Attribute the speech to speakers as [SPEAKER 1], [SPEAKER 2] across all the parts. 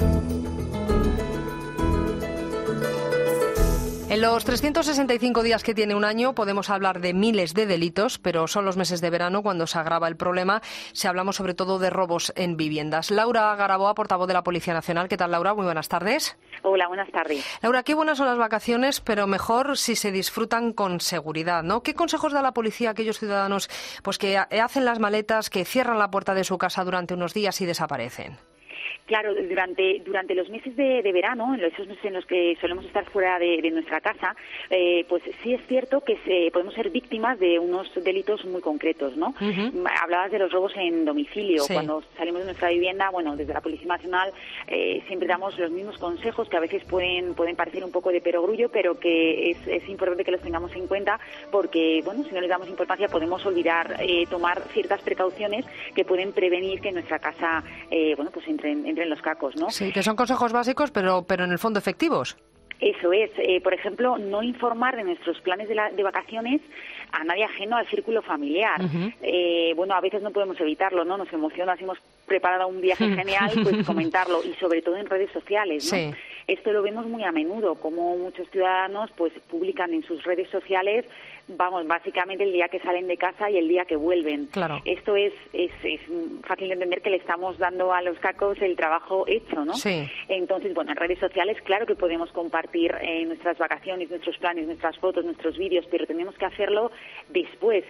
[SPEAKER 1] En los 365 días que tiene un año podemos hablar de miles de delitos, pero son los meses de verano cuando se agrava el problema. Si hablamos sobre todo de robos en viviendas. Laura Garaboa, portavoz de la Policía Nacional. ¿Qué tal, Laura? Muy buenas tardes.
[SPEAKER 2] Hola, buenas tardes.
[SPEAKER 1] Laura, qué buenas son las vacaciones, pero mejor si se disfrutan con seguridad, ¿no? ¿Qué consejos da la policía a aquellos ciudadanos pues que hacen las maletas, que cierran la puerta de su casa durante unos días y desaparecen?
[SPEAKER 2] Claro, durante los meses de verano, en esos meses en los que solemos estar fuera de nuestra casa, pues sí es cierto que podemos ser víctimas de unos delitos muy concretos, ¿no? Uh-huh. Hablabas de los robos en domicilio. Sí. Cuando salimos de nuestra vivienda, bueno, desde la Policía Nacional siempre damos los mismos consejos que a veces pueden parecer un poco de perogrullo, pero que es importante que los tengamos en cuenta porque, bueno, si no les damos importancia podemos olvidar tomar ciertas precauciones que pueden prevenir que en nuestra casa, pues entren los cacos, ¿no?
[SPEAKER 1] Sí, que son consejos básicos, pero en el fondo efectivos.
[SPEAKER 2] Eso es. Por ejemplo, no informar de nuestros planes de vacaciones a nadie ajeno al círculo familiar. Uh-huh. Bueno, a veces no podemos evitarlo, ¿no? Nos emociona, si hemos preparado un viaje genial, pues comentarlo, y sobre todo en redes sociales, ¿no? Sí. Esto lo vemos muy a menudo, como muchos ciudadanos pues publican en sus redes sociales, básicamente el día que salen de casa y el día que vuelven. Claro. Esto es fácil de entender que le estamos dando a los cacos el trabajo hecho, ¿no? Sí. Entonces, bueno, en redes sociales claro que podemos compartir nuestras vacaciones, nuestros planes, nuestras fotos, nuestros vídeos, pero tenemos que hacerlo después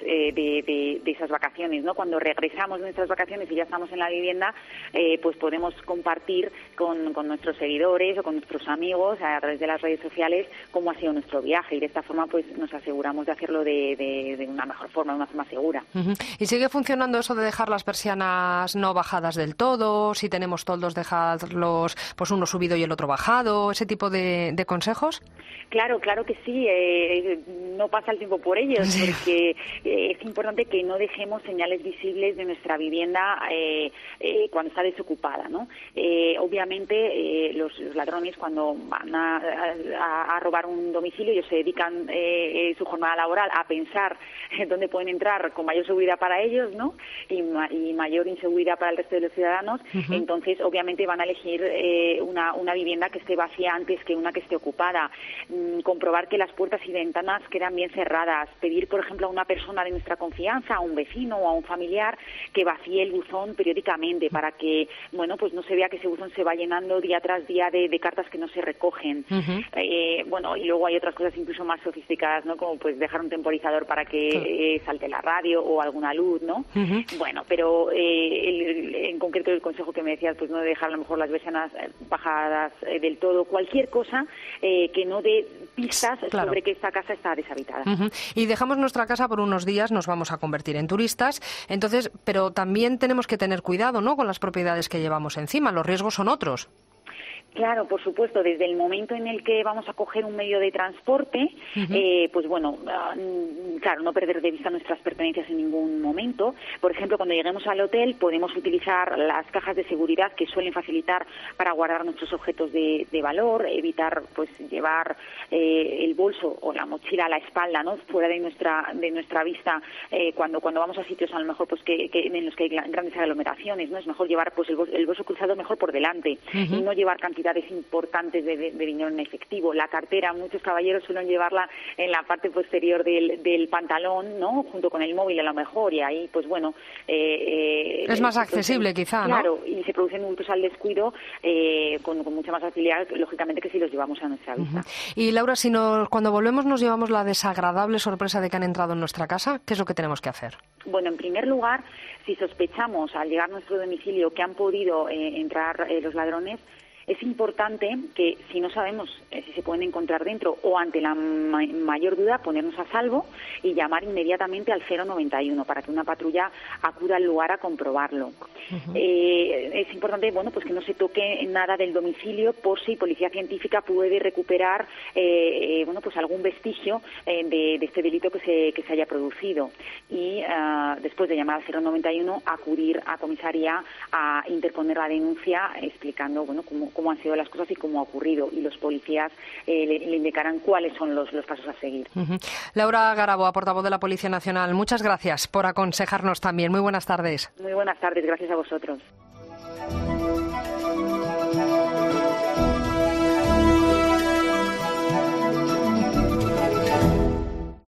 [SPEAKER 2] de esas vacaciones, ¿no? Cuando regresamos de nuestras vacaciones y ya estamos en la vivienda, pues podemos compartir con nuestros seguidores o con nuestros amigos a través de las redes sociales cómo ha sido nuestro viaje, y de esta forma pues nos aseguramos de hacerlo de una mejor forma, de una forma segura.
[SPEAKER 1] Uh-huh. ¿Y sigue funcionando eso de dejar las persianas no bajadas del todo? Si tenemos toldos, dejarlos pues uno subido y el otro bajado, ese tipo de consejos.
[SPEAKER 2] Claro que sí. No pasa el tiempo por ellos, sí. Porque es importante que no dejemos señales visibles de nuestra vivienda cuando está desocupada, ¿no? Obviamente los ladrones cuando van a robar un domicilio, ellos se dedican su jornada laboral a pensar dónde pueden entrar con mayor seguridad para ellos, ¿no? Y mayor inseguridad para el resto de los ciudadanos. Uh-huh. Entonces, obviamente van a elegir una vivienda que esté vacía antes que una que esté ocupada. Comprobar que las puertas y ventanas quedan bien cerradas, pedir, por ejemplo, a una persona de nuestra confianza, a un vecino o a un familiar, que vacíe el buzón periódicamente para que, bueno, pues no se vea que ese buzón se va llenando día tras día de cartas que no se recogen. Uh-huh. Bueno, y luego hay otras cosas incluso más sofisticadas, ¿no? Como pues dejar un temporizador para que salte la radio o alguna luz, ¿no? Uh-huh. Bueno, pero en concreto el consejo que me decías, pues no dejar a lo mejor las persianas bajadas del todo, cualquier cosa que no dé pistas sobre que esta casa está deshabitada.
[SPEAKER 1] Uh-huh. Y dejamos nuestra casa por unos días, nos vamos a convertir en turistas, entonces, pero también tenemos que tener cuidado, ¿no?, con las propiedades que llevamos encima, los riesgos son otros.
[SPEAKER 2] Claro, por supuesto, desde el momento en el que vamos a coger un medio de transporte, uh-huh. Pues bueno, claro, no perder de vista nuestras pertenencias en ningún momento. Por ejemplo, cuando lleguemos al hotel podemos utilizar las cajas de seguridad que suelen facilitar para guardar nuestros objetos de valor, evitar pues llevar el bolso o la mochila a la espalda, ¿no?, fuera de nuestra vista, cuando vamos a sitios a lo mejor pues que en los que hay grandes aglomeraciones, ¿no? Es mejor llevar pues el bolso cruzado mejor por delante, uh-huh. y no llevar cantidades importantes de dinero en efectivo. La cartera, muchos caballeros suelen llevarla en la parte posterior del pantalón, ¿no?, junto con el móvil a lo mejor, y ahí pues bueno
[SPEAKER 1] es más accesible quizá, ¿no?
[SPEAKER 2] Claro, y se producen hurtos al descuido con mucha más facilidad, lógicamente, que si los llevamos a nuestra vista.
[SPEAKER 1] Uh-huh. Y Laura, si cuando volvemos nos llevamos la desagradable sorpresa de que han entrado en nuestra casa, ¿qué es lo que tenemos que hacer?
[SPEAKER 2] Bueno, en primer lugar, si sospechamos al llegar a nuestro domicilio que han podido entrar los ladrones, es importante que, si no sabemos si se pueden encontrar dentro o ante la mayor duda, ponernos a salvo y llamar inmediatamente al 091 para que una patrulla acuda al lugar a comprobarlo. Uh-huh. Es importante, bueno, pues que no se toque nada del domicilio por si Policía Científica puede recuperar, bueno, pues algún vestigio de este delito que se haya producido. Y después de llamar al 091, acudir a comisaría a interponer la denuncia explicando, bueno, cómo han sido las cosas y cómo ha ocurrido, y los policías le indicarán cuáles son los pasos a seguir.
[SPEAKER 1] Uh-huh. Laura Garaboa, portavoz de la Policía Nacional, muchas gracias por aconsejarnos también. Muy buenas tardes.
[SPEAKER 2] Muy buenas tardes, gracias a vosotros.